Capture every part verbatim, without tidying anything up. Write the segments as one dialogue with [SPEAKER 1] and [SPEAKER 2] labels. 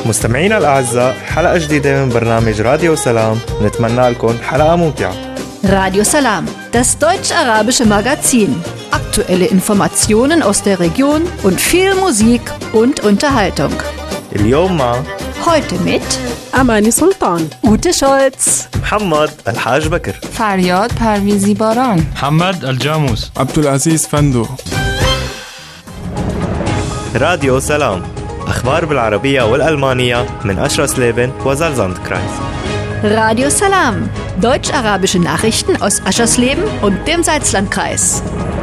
[SPEAKER 1] مستمعينا الأعزاء، حلقة جديدة من برنامج راديو سلام. نتمنى لكم حلقة ممتعة.
[SPEAKER 2] Radio Salam, das deutsch-arabische Magazin. Aktuelle Informationen aus der Region und viel Musik und Unterhaltung.
[SPEAKER 1] اليوم مع
[SPEAKER 2] Heute mit
[SPEAKER 3] امانی سلطان،
[SPEAKER 2] Ute Scholz,
[SPEAKER 1] محمد الحاج بكر،
[SPEAKER 4] فریاد پرویزی باران،
[SPEAKER 5] محمد الجاموس،
[SPEAKER 6] عبدالعزيز فندو.
[SPEAKER 1] راديو سلام، أخبار بالعربية والألمانية من أشرس ليبن وزالزاندكرايز.
[SPEAKER 2] Radio Salam, deutsch-arabische Nachrichten aus Aschersleben und dem Salzlandkreis.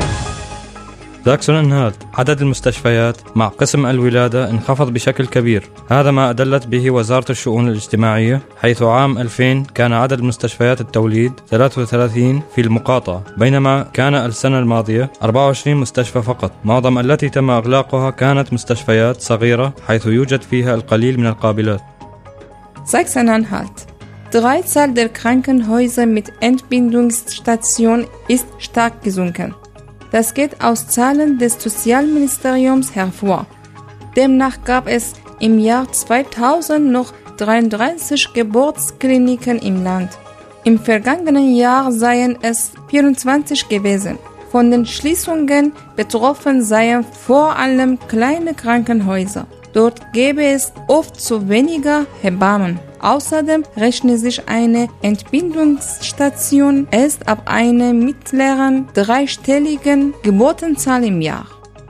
[SPEAKER 5] ساكسون-أنهالت، عدد المستشفيات مع قسم الولادة انخفض بشكل كبير. هذا ما أدلت به وزارة الشؤون الاجتماعية، حيث عام ألفين كان عدد مستشفيات التوليد ثلاثة وثلاثين في المقاطعة، بينما كان السنة الماضية أربعة وعشرين مستشفى فقط. معظم التي تم إغلاقها كانت مستشفيات صغيرة حيث يوجد فيها القليل من القابلات.
[SPEAKER 7] Sachsen-Anhalt. Die Zahl der Krankenhäuser mit Entbindungsstation ist stark gesunken. Das geht aus Zahlen des Sozialministeriums hervor. Demnach gab es im Jahr zweitausend noch dreiunddreißig Geburtskliniken im Land. Im vergangenen Jahr seien es vierundzwanzig gewesen. Von den Schließungen betroffen seien vor allem kleine Krankenhäuser. Dort gäbe es oft zu weniger Hebammen. Außerdem rechnet sich eine Entbindungsstation erst ab einer mittleren dreistelligen Geburtenzahl im Jahr.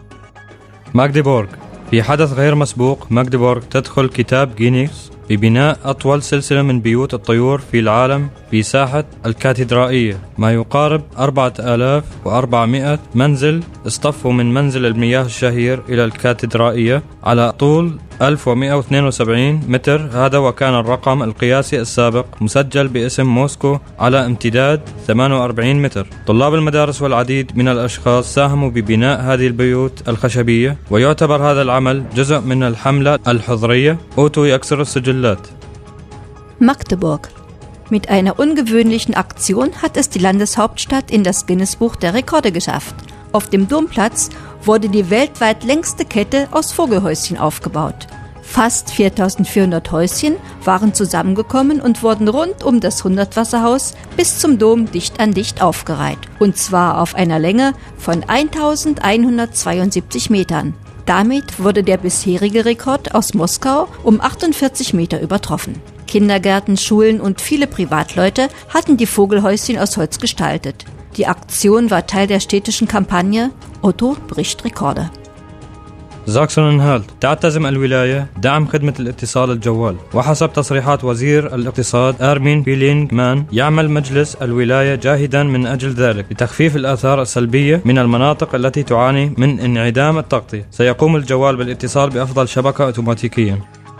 [SPEAKER 5] ماغديبورغ. في حدث غير مسبوق، ماغديبورغ تدخل كتاب جينيس ببناء أطول سلسلة من بيوت الطيور في العالم في ساحة الكاتدرائية، ما يقارب أربعة آلاف وأربعمائة منزل اصطفوا من منزل المياه الشهير إلى الكاتدرائية على طول ألف ومائة واثنين وسبعين متر. هذا وكان الرقم القياسي السابق مسجل باسم موسكو على امتداد ثمانية وأربعين متر. طلاب المدارس والعديد من الأشخاص ساهموا ببناء هذه البيوت الخشبية، ويعتبر هذا العمل جزء من الحملة الحضرية أوتو يكسر السجلات.
[SPEAKER 2] Magdeburg. Mit einer ungewöhnlichen Aktion hat es die Landeshauptstadt in das Guinness-Buch der Rekorde geschafft. Auf dem Domplatz wurde die weltweit längste Kette aus Vogelhäuschen aufgebaut. Fast viertausendvierhundert Häuschen waren zusammengekommen und wurden rund um das Hundertwasserhaus bis zum Dom dicht an dicht aufgereiht. Und zwar auf einer Länge von eintausendeinhundertzweiundsiebzig Metern. Damit wurde der bisherige Rekord aus Moskau um achtundvierzig Meter übertroffen. Kindergärten, Schulen und viele Privatleute hatten die Vogelhäuschen aus Holz gestaltet. Die Aktion war Teil der städtischen Kampagne Otto bricht Rekorde.
[SPEAKER 5] ساكسون-أنهالت. تعتزم الولاية دعم خدمة الاتصال الجوال، وحسب تصريحات وزير الاقتصاد آرمين بيلينغمان يعمل مجلس الولاية جاهدا من أجل ذلك لتخفيف الآثار السلبية من المناطق التي تعاني من انعدام التغطية. سيقوم الجوال بالاتصال بأفضل شبكة أوتوماتيكيا.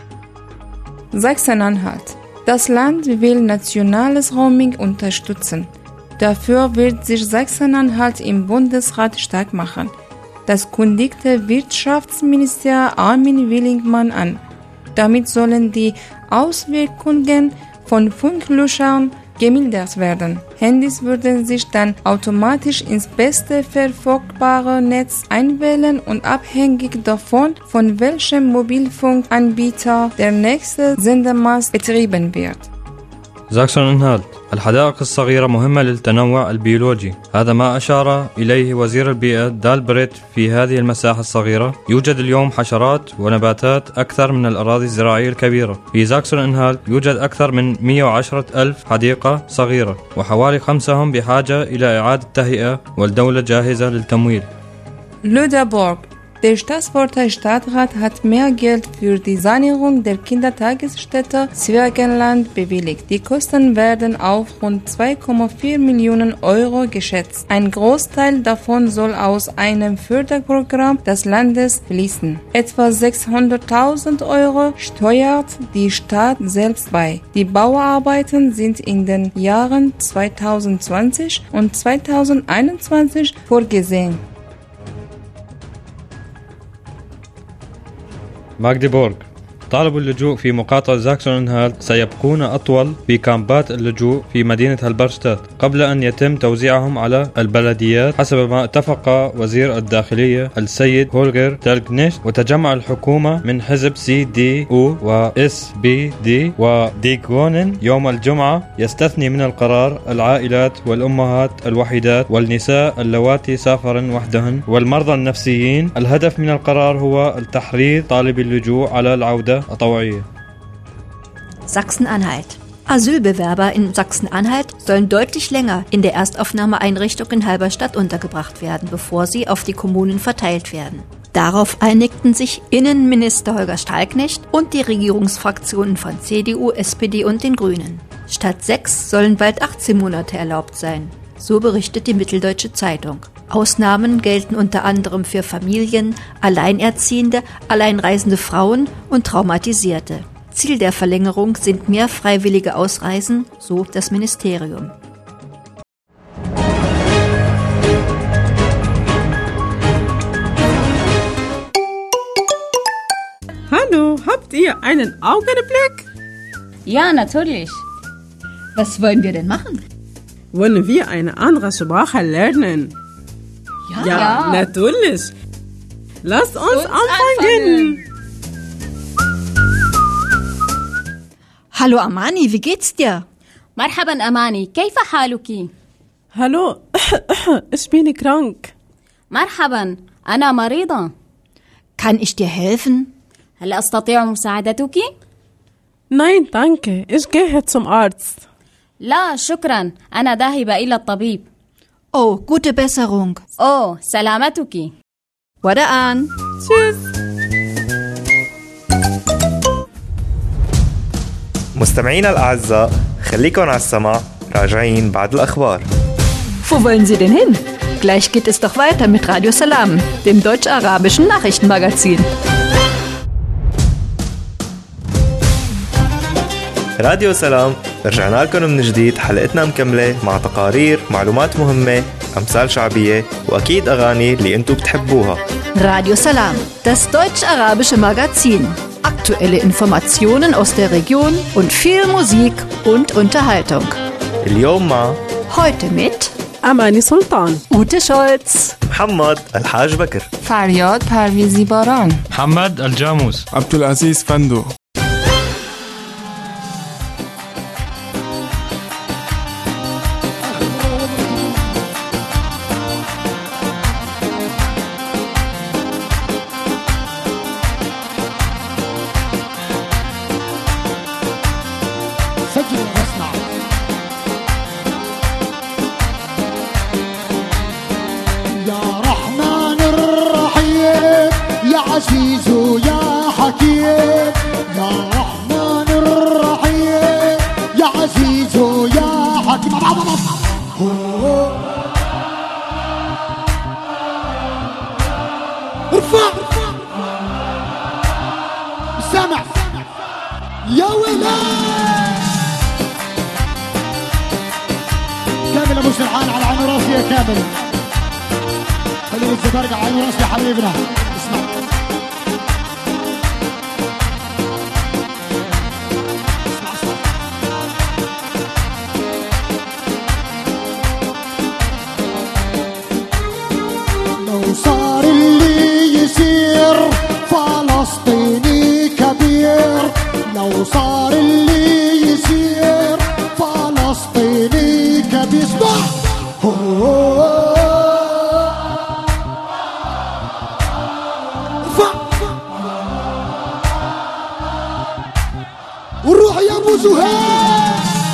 [SPEAKER 7] Sachsen-Anhalt. Das Land will nationales Roaming unterstützen. Dafür wird sich Sachsen-Anhalt im Bundesrat stark machen. Das kündigte Wirtschaftsminister Armin Willingmann an. Damit sollen die Auswirkungen von Funklöchern gemildert werden. Handys würden sich dann automatisch ins beste verfügbare Netz einwählen und abhängig davon, von welchem Mobilfunkanbieter der nächste Sendemast betrieben wird.
[SPEAKER 5] ساكسون-أنهالت. الحدائق الصغيرة مهمة للتنوع البيولوجي، هذا ما أشار إليه وزير البيئة دالبريت. في هذه المساحة الصغيرة يوجد اليوم حشرات ونباتات أكثر من الأراضي الزراعية الكبيرة. في ساكسون-أنهالت يوجد أكثر من مئة وعشرة ألف حديقة صغيرة، وحوالي خمسهم بحاجة إلى إعادة تهيئة، والدولة جاهزة للتمويل.
[SPEAKER 7] Lüderborg. Der Staatsvorteil Stadtrat hat mehr Geld für die Sanierung der Kindertagesstätte Zwergenland bewilligt. Die Kosten werden auf rund zwei Komma vier Millionen Euro geschätzt. Ein Großteil davon soll aus einem Förderprogramm des Landes fließen. Etwa sechshunderttausend Euro steuert die Stadt selbst bei. Die Bauarbeiten sind in den Jahren zweitausendzwanzig und zweitausendeinundzwanzig vorgesehen.
[SPEAKER 5] ماغديبورغ. طالبوا اللجوء في مقاطعة زاكسون-أنهالت سيبقون أطول في كامبات اللجوء في مدينة هالبرشتات قبل أن يتم توزيعهم على البلديات حسب ما اتفق وزير الداخلية السيد هولغر دالغنيشت وتجمع الحكومة من حزب سي دي او و اس بي دي وديغونن يوم الجمعة، يستثني من القرار العائلات والأمهات الوحيدات والنساء اللواتي سافرن وحدهن والمرضى النفسيين. الهدف من القرار هو التحريض طالبي اللجوء على العودة الطوعية.
[SPEAKER 2] Sachsen-Anhalt. Asylbewerber in Sachsen-Anhalt sollen deutlich länger in der Erstaufnahmeeinrichtung in Halberstadt untergebracht werden, bevor sie auf die Kommunen verteilt werden. Darauf einigten sich Innenminister Holger Stallknecht und die Regierungsfraktionen von C D U, S P D und den Grünen. Statt sechs sollen bald achtzehn Monate erlaubt sein. So berichtet die Mitteldeutsche Zeitung. Ausnahmen gelten unter anderem für Familien, Alleinerziehende, alleinreisende Frauen und Traumatisierte. Ziel der Verlängerung sind mehr freiwillige Ausreisen, so das Ministerium.
[SPEAKER 3] Hallo, habt ihr einen Augenblick?
[SPEAKER 4] Ja, natürlich.
[SPEAKER 2] Was wollen wir denn machen?
[SPEAKER 3] Wollen wir eine andere Sprache lernen?
[SPEAKER 4] Ja,
[SPEAKER 3] ja,
[SPEAKER 4] ja.
[SPEAKER 3] natürlich. Lasst uns, uns anfangen. anfangen.
[SPEAKER 2] Hallo Amani, wie geht's dir?
[SPEAKER 6] مرحبا أماني, كيف حالك؟
[SPEAKER 3] Hallo, ich bin krank.
[SPEAKER 6] مرحبا, أنا مريضة.
[SPEAKER 2] Kann ich dir helfen?
[SPEAKER 6] هل أستطيع مساعدتك؟
[SPEAKER 3] Nein, danke. Ich gehe zum Arzt.
[SPEAKER 6] لا, شكرا. أنا ذاهبة إلى الطبيب.
[SPEAKER 2] Oh, gute Besserung.
[SPEAKER 6] Oh, سلامتك.
[SPEAKER 2] Wada an.
[SPEAKER 3] Tschüss.
[SPEAKER 1] مستمعينا الأعزاء، خليكن على السمع، راجعين بعد الأخبار.
[SPEAKER 2] Wo wollen Sie denn hin? Gleich geht es doch weiter mit Radio Salam, dem deutsch-arabischen Nachrichtenmagazin.
[SPEAKER 1] راديو سلام، رجعنا لكم من جديد. حلقتنا مكملة مع تقارير، معلومات مهمة، أمثال شعبية وأكيد أغاني اللي أنتوا بتحبوها.
[SPEAKER 2] Radio Salam, das deutsch-arabische Magazin. Aktuelle Informationen aus der Region und viel Musik und Unterhaltung.
[SPEAKER 1] اليوم مع
[SPEAKER 2] Heute mit
[SPEAKER 3] Amani Sultan,
[SPEAKER 2] Ute Scholz,
[SPEAKER 1] محمد الحاج بكر،
[SPEAKER 4] فریاد پرویزی باران،
[SPEAKER 5] محمد الجاموس،
[SPEAKER 8] عبدالعزيز فندو.
[SPEAKER 9] عزيز يا حكيم يا رحمن الرحيم يا عزيز يا حكيم. ارفع سمع يا ولاد كامل ابو سرحان على عين راسي يا كامل. خلينا الزبرقة على عين راسي يا حبيبنا. اسمع صار اللي يصير فلسطيني كبير. لو صار اللي يصير فلسطيني كبير. اسمع وروح يا ابو زهير.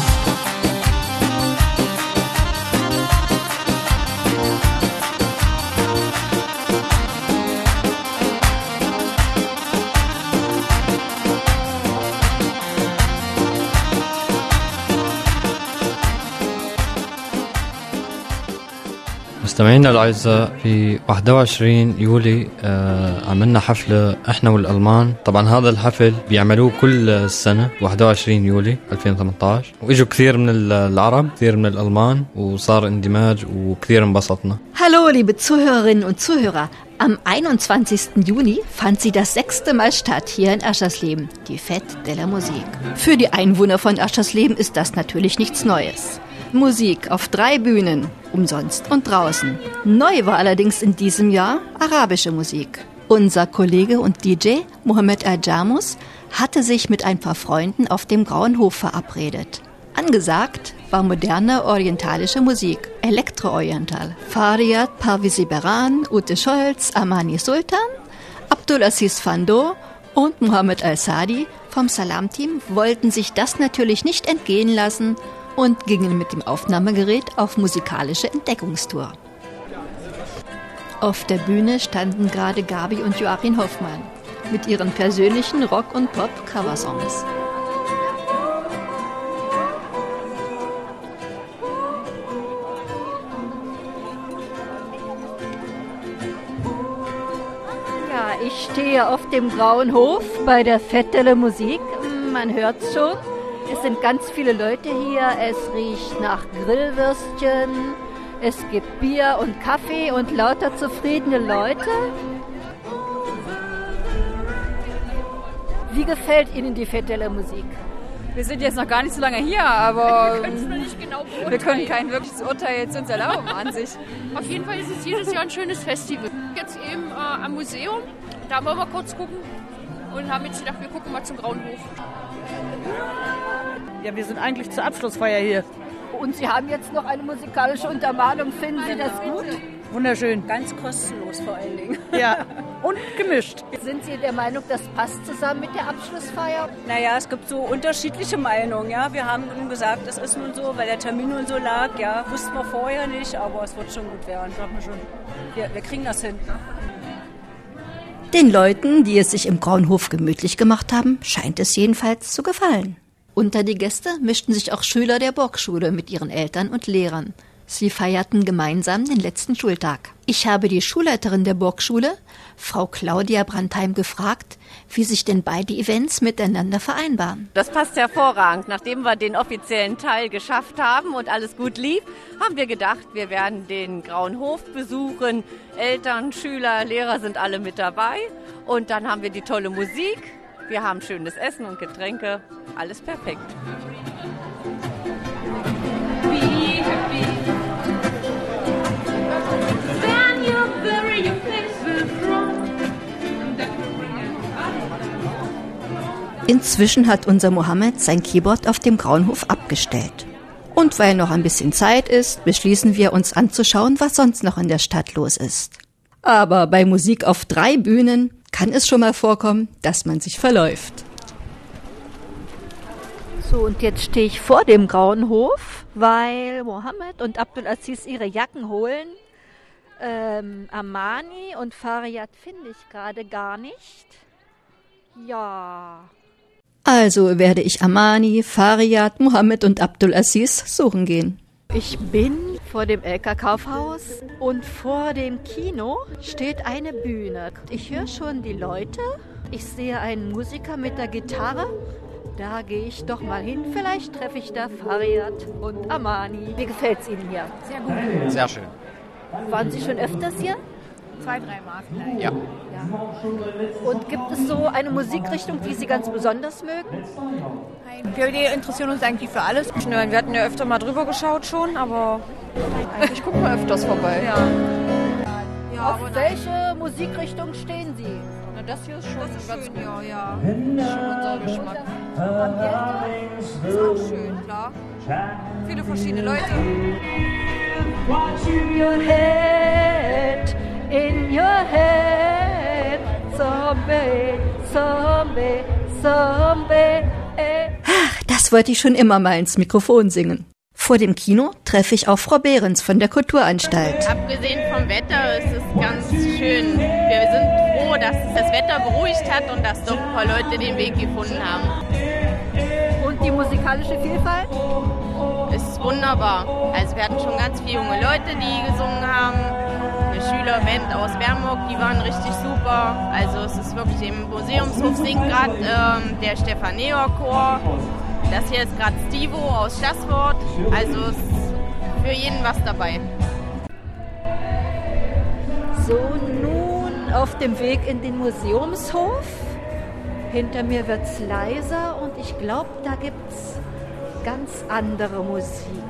[SPEAKER 5] مستمعينا الأعزاء، في واحد وعشرين يولي آه عملنا حفلة احنا والألمان. طبعا هذا الحفل بيعملوه كل السنة واحد وعشرين يولي ألفين وثمانية عشر، واجوا كثير من العرب كثير من الألمان وصار اندماج وكثير انبسطنا.
[SPEAKER 2] Hallo liebe Zuhörerinnen und Zuhörer, Am einundzwanzigsten Juni fand sie das sechste Mal statt hier in Aschersleben, die Fête de la Musique. Für die Einwohner von Aschersleben ist das natürlich nichts Neues. Musik auf drei Bühnen, umsonst und draußen. Neu war allerdings in diesem Jahr arabische Musik. Unser Kollege und D J Mohamed Al-Jamus hatte sich mit ein paar Freunden auf dem Grauen Hof verabredet. Angesagt war moderne orientalische Musik, Elektro-Oriental. Fariad Parvizi Beran, Ute Scholz, Amani Sultan, Abdulaziz Fando und Mohamed Al-Sadi vom Salam-Team wollten sich das natürlich nicht entgehen lassen und gingen mit dem Aufnahmegerät auf musikalische Entdeckungstour. Auf der Bühne standen gerade Gabi und Joachim Hoffmann mit ihren persönlichen Rock- und Pop-Coversongs. Ja, ich stehe auf dem Grauen Hof bei der Fête de la Musique. Man hört's schon. Es sind ganz viele Leute hier. Es riecht nach Grillwürstchen. Es gibt Bier und Kaffee und lauter zufriedene Leute. Wie gefällt Ihnen die Fête de la Musique?
[SPEAKER 8] Wir sind jetzt noch gar nicht so lange hier, aber
[SPEAKER 10] wir können es nicht genau beurteilen.
[SPEAKER 8] Wir können kein wirkliches Urteil jetzt uns erlauben an sich.
[SPEAKER 10] Auf jeden Fall ist es jedes Jahr ein schönes Festival. Jetzt eben äh, am Museum, da wollen wir kurz gucken und haben jetzt gedacht, wir gucken mal zum Grauen Hof.
[SPEAKER 3] Ja, wir sind eigentlich zur Abschlussfeier hier.
[SPEAKER 2] Und Sie haben jetzt noch eine musikalische Untermalung. Finden Sie das gut?
[SPEAKER 3] Wunderschön.
[SPEAKER 10] Ganz kostenlos vor allen Dingen.
[SPEAKER 3] Ja, und gemischt.
[SPEAKER 2] Sind Sie der Meinung, das passt zusammen mit der Abschlussfeier?
[SPEAKER 11] Naja, es gibt so unterschiedliche Meinungen. Ja. Wir haben nun gesagt, es ist nun so, weil der Termin nun so lag. Ja, wussten wir vorher nicht, aber es wird schon gut werden. Schaffen wir schon. Wir, wir kriegen das hin.
[SPEAKER 2] Den Leuten, die es sich im Grauen Hof gemütlich gemacht haben, scheint es jedenfalls zu gefallen. Unter die Gäste mischten sich auch Schüler der Burgschule mit ihren Eltern und Lehrern. Sie feierten gemeinsam den letzten Schultag. Ich habe die Schulleiterin der Burgschule, Frau Claudia Brandheim, gefragt, wie sich denn beide Events miteinander vereinbaren.
[SPEAKER 12] Das passt hervorragend. Nachdem wir den offiziellen Teil geschafft haben und alles gut lief, haben wir gedacht, wir werden den Grauen Hof besuchen. Eltern, Schüler, Lehrer sind alle mit dabei. Und dann haben wir die tolle Musik. Wir haben schönes Essen und Getränke. Alles perfekt.
[SPEAKER 2] Inzwischen hat unser Mohammed sein Keyboard auf dem Grauen Hof abgestellt. Und weil noch ein bisschen Zeit ist, beschließen wir uns anzuschauen, was sonst noch in der Stadt los ist. Aber bei Musik auf drei Bühnen kann es schon mal vorkommen, dass man sich verläuft. So, und jetzt stehe ich vor dem Grauen Hof, weil Mohammed und Abdulaziz ihre Jacken holen. Ähm, Amani und Fariad finde ich gerade gar nicht. Ja. Also werde ich Amani, Fariad, Mohammed und Abdulaziz suchen gehen. Ich bin vor dem Elka-Kaufhaus und vor dem Kino steht eine Bühne. Ich höre schon die Leute. Ich sehe einen Musiker mit der Gitarre. Da gehe ich doch mal hin. Vielleicht treffe ich da Fariad und Amani. Wie gefällt es Ihnen hier?
[SPEAKER 13] Sehr gut. Sehr schön.
[SPEAKER 2] Waren Sie schon öfters hier?
[SPEAKER 13] Zwei, drei Mal vielleicht. Ja.
[SPEAKER 2] ja. Und gibt es so eine Musikrichtung, die Sie ganz besonders mögen?
[SPEAKER 14] Wir interessieren uns eigentlich für alles. Wir hatten ja öfter mal drüber geschaut schon, aber ich gucke mal öfters vorbei.
[SPEAKER 2] Ja. Ja, auf welche Musikrichtung stehen Sie?
[SPEAKER 14] Na, das hier ist schon
[SPEAKER 13] das ist
[SPEAKER 14] ganz
[SPEAKER 13] schön,
[SPEAKER 14] gut.
[SPEAKER 13] Ja, ja.
[SPEAKER 14] Das ist schon unser Geschmack.
[SPEAKER 13] Das ist auch schön, klar. Viele verschiedene Leute.
[SPEAKER 2] In your head, in your head, zombie, zombie, zombie. Ach, das wollte ich schon immer mal ins Mikrofon singen. Vor dem Kino treffe ich auch Frau Behrens von der Kulturanstalt.
[SPEAKER 15] Abgesehen vom Wetter ist es ganz schön. Wir sind froh, dass es das Wetter beruhigt hat und dass doch ein paar Leute den Weg gefunden haben.
[SPEAKER 2] Und die musikalische Vielfalt?
[SPEAKER 15] Ist wunderbar. Also wir hatten schon ganz viele junge Leute, die gesungen haben. Eine Schülerband aus Bernburg, die waren richtig super. Also es ist wirklich, im Museumshof singt gerade ähm, der Stephaneor-Chor. Das hier ist gerade Stivo aus Stasswort. Also es ist für jeden was dabei.
[SPEAKER 2] So, nun auf dem Weg in den Museumshof. Hinter mir wird's leiser und ich glaube, da gibt's ganz andere Musik.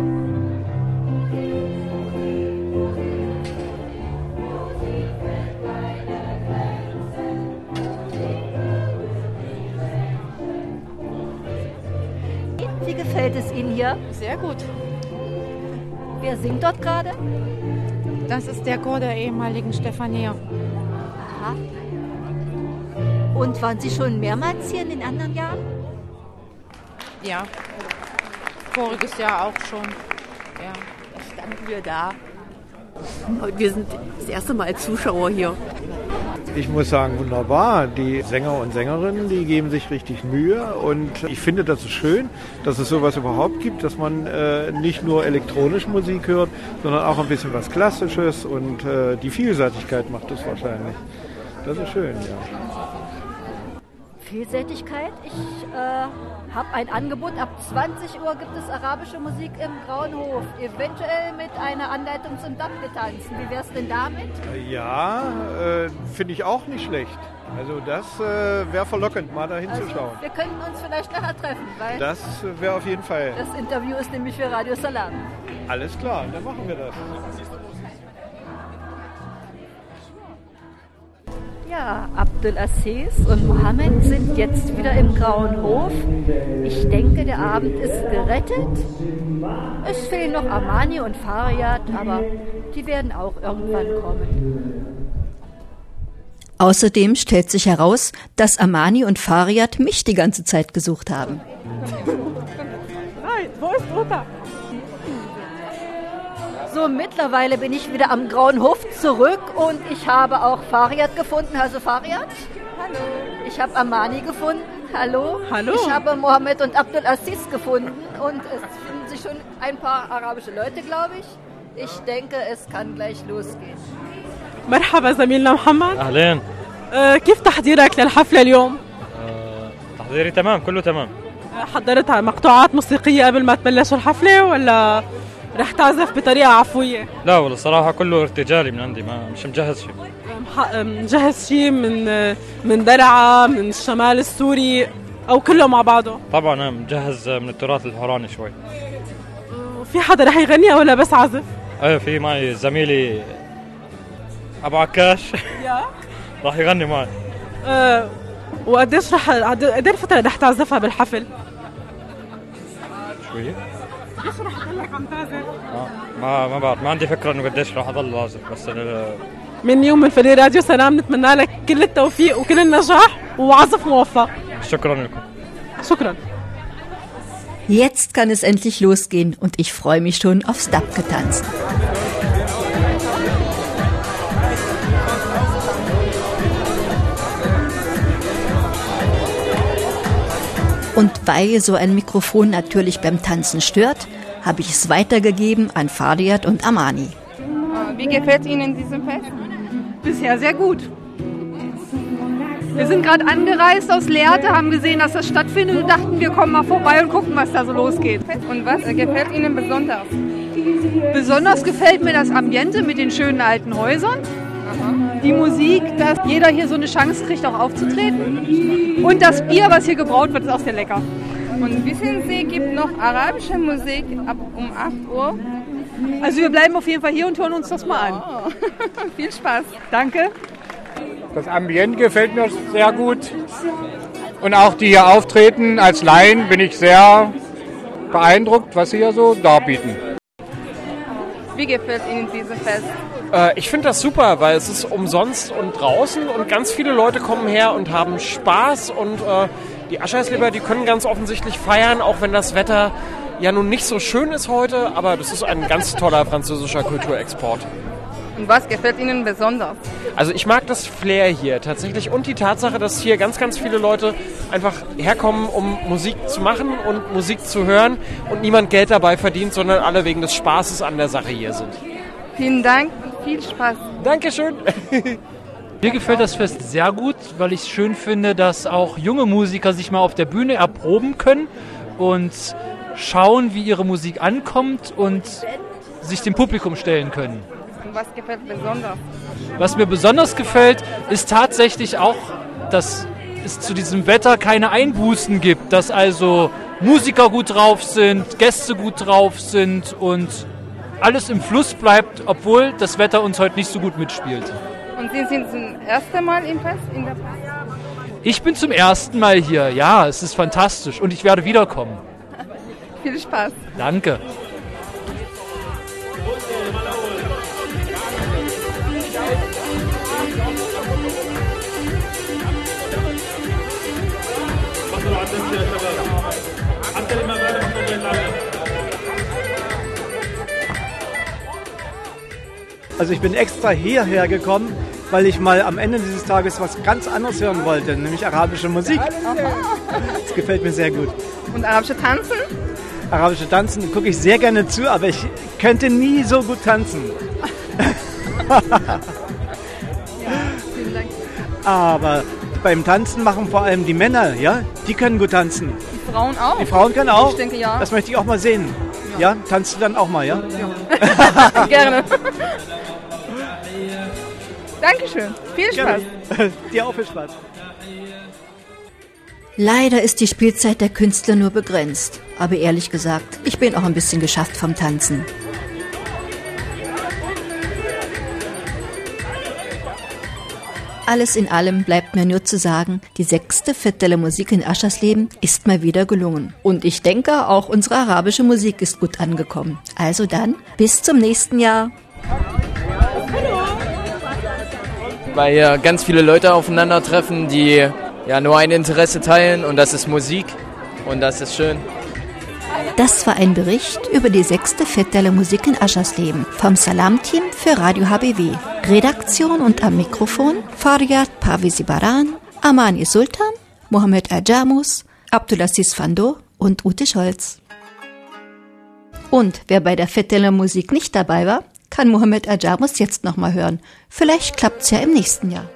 [SPEAKER 2] Wie gefällt es Ihnen hier?
[SPEAKER 14] Sehr gut.
[SPEAKER 2] Wer singt dort gerade?
[SPEAKER 14] Das ist der Chor der ehemaligen Stefania.
[SPEAKER 2] Aha. Und waren Sie schon mehrmals hier in den anderen Jahren?
[SPEAKER 14] Ja. Voriges Jahr auch schon. Ja.
[SPEAKER 16] Da standen wir da. Und wir sind das erste Mal als Zuschauer hier.
[SPEAKER 17] Ich muss sagen, wunderbar. Die Sänger und Sängerinnen, die geben sich richtig Mühe und ich finde, das ist schön, dass es sowas überhaupt gibt, dass man äh, nicht nur elektronische Musik hört, sondern auch ein bisschen was Klassisches und äh, die Vielseitigkeit macht es wahrscheinlich. Das ist schön, ja.
[SPEAKER 2] Vielseitigkeit. Ich äh, habe ein Angebot. Ab zwanzig Uhr gibt es arabische Musik im Grauen Hof. Eventuell mit einer Anleitung zum Dabgetanzen. Wie wär's denn damit?
[SPEAKER 17] Ja, äh, finde ich auch nicht schlecht. Also das äh, wäre verlockend, mal da hinzuschauen.
[SPEAKER 2] Also, wir könnten uns vielleicht nachher treffen, weil
[SPEAKER 17] das wäre auf jeden Fall.
[SPEAKER 2] Das Interview ist nämlich für Radio Salam.
[SPEAKER 17] Alles klar, dann machen wir das.
[SPEAKER 2] Ja, Abdul Aziz und Mohammed sind jetzt wieder im Grauen Hof. Ich denke, der Abend ist gerettet. Es fehlen noch Amani und Faryad, aber die werden auch irgendwann kommen. Außerdem stellt sich heraus, dass Amani und Faryad mich die ganze Zeit gesucht haben.
[SPEAKER 3] Nein, wo ist Uta?
[SPEAKER 2] So, mittlerweile bin ich wieder am Grauen Hof zurück und ich habe auch Faryad gefunden. Also Faryad?
[SPEAKER 14] Hallo.
[SPEAKER 2] Ich habe Amani gefunden. Hallo.
[SPEAKER 3] Hallo.
[SPEAKER 2] Ich habe Mohammed und Abdul Aziz gefunden und es finden sich schon ein paar arabische Leute, glaube ich. Ich denke, es kann gleich losgehen.
[SPEAKER 3] مرحبا زميلنا محمد.
[SPEAKER 5] أهلين.
[SPEAKER 3] أه كيف تحضيرك للحفلة اليوم؟
[SPEAKER 5] أه تحضيري تمام كله تمام.
[SPEAKER 3] حضرت مقطوعات موسيقية قبل ما تبلش الحفلة ولا رح تعزف بطريقة عفوية؟
[SPEAKER 5] لا والله الصراحة كله ارتجالي من عندي ما مش مجهز شيء.
[SPEAKER 3] مجهز شيء من من درعا من الشمال السوري أو كله مع بعضه؟
[SPEAKER 5] طبعا أنا مجهز من التراث الحوراني شوي.
[SPEAKER 3] في حدا رح يغني ولا بس عزف؟
[SPEAKER 5] ايه في معي زميلي أبو عكاش راح يغني معي.
[SPEAKER 3] أه وقديش رح قد ايه الفترة رح تعزفها بالحفل؟
[SPEAKER 5] شوي؟
[SPEAKER 3] قديش رح تضلك عم تعزف؟
[SPEAKER 5] آه ما ما بعرف ما عندي فكرة إنه قديش راح أضل أعزف بس أنا
[SPEAKER 3] من يوم من فريق راديو سلام نتمنى لك كل التوفيق وكل النجاح وعزف موفق.
[SPEAKER 5] شكرا لكم.
[SPEAKER 3] شكرا.
[SPEAKER 2] Jetzt kann es endlich losgehen und ich freue mich schon aufs Dabgetanzen. Und weil so ein Mikrofon natürlich beim Tanzen stört, habe ich es weitergegeben an Faryad und Amani.
[SPEAKER 7] Wie gefällt Ihnen diesem Fest?
[SPEAKER 8] Bisher sehr gut. Wir sind gerade angereist aus Lehrte, haben gesehen, dass das stattfindet und dachten, wir kommen mal vorbei und gucken, was da so losgeht.
[SPEAKER 7] Und was gefällt Ihnen besonders?
[SPEAKER 8] Besonders gefällt mir das Ambiente mit den schönen alten Häusern. Die Musik, dass jeder hier so eine Chance kriegt, auch aufzutreten. Und das Bier, was hier gebraut wird, ist auch sehr lecker.
[SPEAKER 7] Und wissen Sie, gibt noch arabische Musik ab um acht Uhr?
[SPEAKER 8] Also wir bleiben auf jeden Fall hier und hören uns das mal an.
[SPEAKER 7] Oh. Viel Spaß.
[SPEAKER 8] Danke.
[SPEAKER 18] Das Ambiente gefällt mir sehr gut. Und auch die hier auftreten als Laien bin ich sehr beeindruckt, was sie hier so darbieten.
[SPEAKER 7] Wie gefällt Ihnen dieses Fest?
[SPEAKER 19] Äh, ich finde das super, weil es ist umsonst und draußen und ganz viele Leute kommen her und haben Spaß und äh, die Aschersleber, die können ganz offensichtlich feiern, auch wenn das Wetter ja nun nicht so schön ist heute, aber das ist ein ganz toller französischer Kulturexport.
[SPEAKER 7] Und was gefällt Ihnen besonders?
[SPEAKER 19] Also ich mag das Flair hier tatsächlich und die Tatsache, dass hier ganz, ganz viele Leute einfach herkommen, um Musik zu machen und Musik zu hören und niemand Geld dabei verdient, sondern alle wegen des Spaßes an der Sache hier sind.
[SPEAKER 7] Vielen Dank und viel Spaß.
[SPEAKER 19] Dankeschön.
[SPEAKER 20] Mir gefällt das Fest sehr gut, weil ich es schön finde, dass auch junge Musiker sich mal auf der Bühne erproben können und schauen, wie ihre Musik ankommt und sich dem Publikum stellen können.
[SPEAKER 7] Und was gefällt besonders?
[SPEAKER 20] Was mir besonders gefällt, ist tatsächlich auch, dass es zu diesem Wetter keine Einbußen gibt, dass also Musiker gut drauf sind, Gäste gut drauf sind und alles im Fluss bleibt, obwohl das Wetter uns heute nicht so gut mitspielt.
[SPEAKER 7] Und Sie sind zum ersten Mal im Fest, in der Fest?
[SPEAKER 20] Ich bin zum ersten Mal hier, ja, es ist fantastisch und ich werde wiederkommen.
[SPEAKER 7] Viel Spaß.
[SPEAKER 20] Danke.
[SPEAKER 21] Also ich bin extra hierher gekommen, weil ich mal am Ende dieses Tages was ganz anderes hören wollte, nämlich arabische Musik. Das gefällt mir sehr gut.
[SPEAKER 7] Und arabische Tanzen?
[SPEAKER 21] Arabische Tanzen gucke ich sehr gerne zu, aber ich könnte nie so gut tanzen.
[SPEAKER 7] Ja, vielen Dank.
[SPEAKER 21] Aber beim Tanzen machen vor allem die Männer, ja, die können gut tanzen.
[SPEAKER 7] Die Frauen auch?
[SPEAKER 21] Die Frauen können auch?
[SPEAKER 7] Ich denke, ja.
[SPEAKER 21] Das möchte ich auch mal sehen. Ja, ja? Tanzt du dann auch mal, ja?
[SPEAKER 7] Ja. Gerne. Dankeschön. Viel Spaß.
[SPEAKER 21] Gerne. Dir auch viel Spaß.
[SPEAKER 2] Leider ist die Spielzeit der Künstler nur begrenzt. Aber ehrlich gesagt, ich bin auch ein bisschen geschafft vom Tanzen. Alles in allem bleibt mir nur zu sagen, die sechste Fête Musik in Aschersleben ist mal wieder gelungen. Und ich denke, auch unsere arabische Musik ist gut angekommen. Also dann, bis zum nächsten Jahr.
[SPEAKER 22] Weil hier ganz viele Leute aufeinandertreffen, die ja nur ein Interesse teilen und das ist Musik und das ist schön.
[SPEAKER 2] Das war ein Bericht über die sechste Fête Musik in Aschersleben vom Salam-Team für Radio H B W. Redaktion und am Mikrofon Faryad Parvizi Baran, Amani Sultan, Mohamed Ajamus, Abdulaziz Fando und Ute Scholz. Und wer bei der Fête Musik nicht dabei war, kann Mohamed Ajamus jetzt nochmal hören. Vielleicht klappt's ja im nächsten Jahr.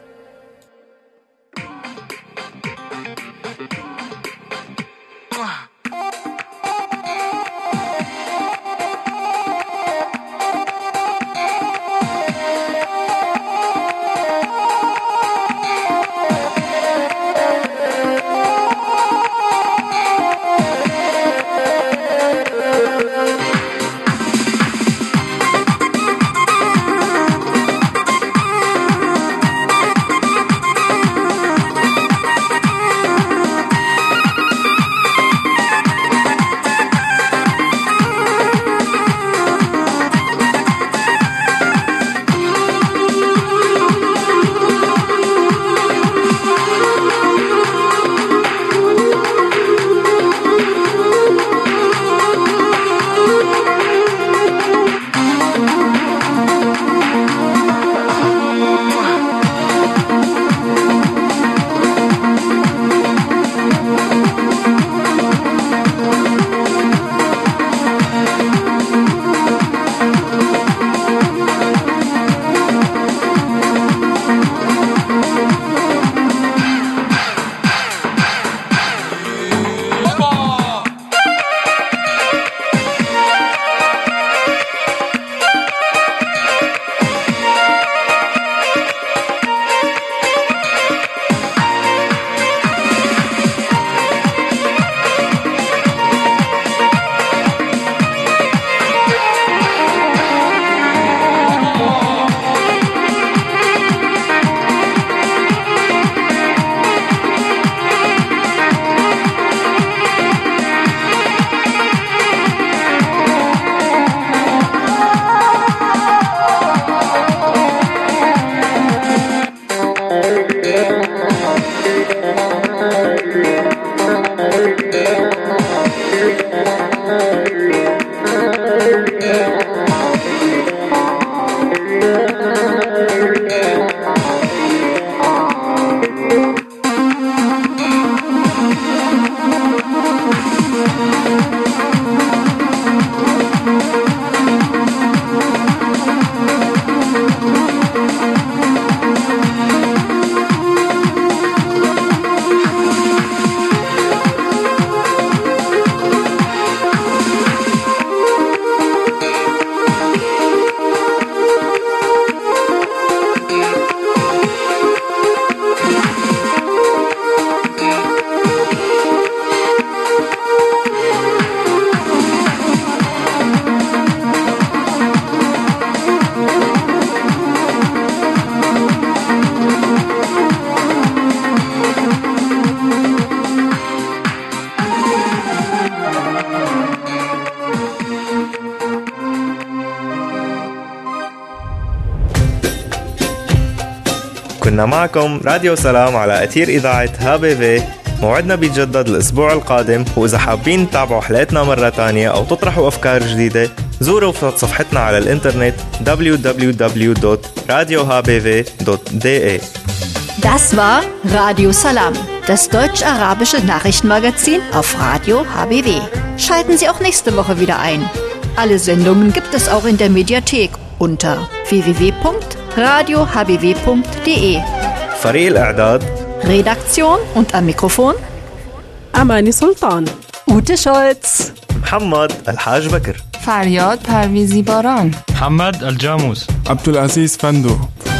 [SPEAKER 1] كنا معكم راديو سلام على أثير إذاعة هابيفي. موعدنا بيتجدد الأسبوع القادم، وإذا حابين تتابعوا حلقتنا مرة تانية أو تطرحوا أفكار جديدة زوروا صفحتنا على الإنترنت دبليو دبليو دبليو دوت راديو h b v دوت d e.
[SPEAKER 2] Das war Radio Salam, das deutsch-arabische Nachrichtenmagazin auf Radio H B W. Schalten Sie auch nächste Woche wieder ein. Alle Sendungen gibt es auch in der Mediathek unter w w w punkt radio h b w punkt d e.
[SPEAKER 1] فريق الإعداد
[SPEAKER 2] Redaktion und am Mikrofon
[SPEAKER 3] أماني سلطان،
[SPEAKER 2] Ute Scholz,
[SPEAKER 1] محمد الحاج بكر،
[SPEAKER 4] فریاد پرویزی باران،
[SPEAKER 5] محمد الجاموس،
[SPEAKER 6] عبدالعزیز فندو.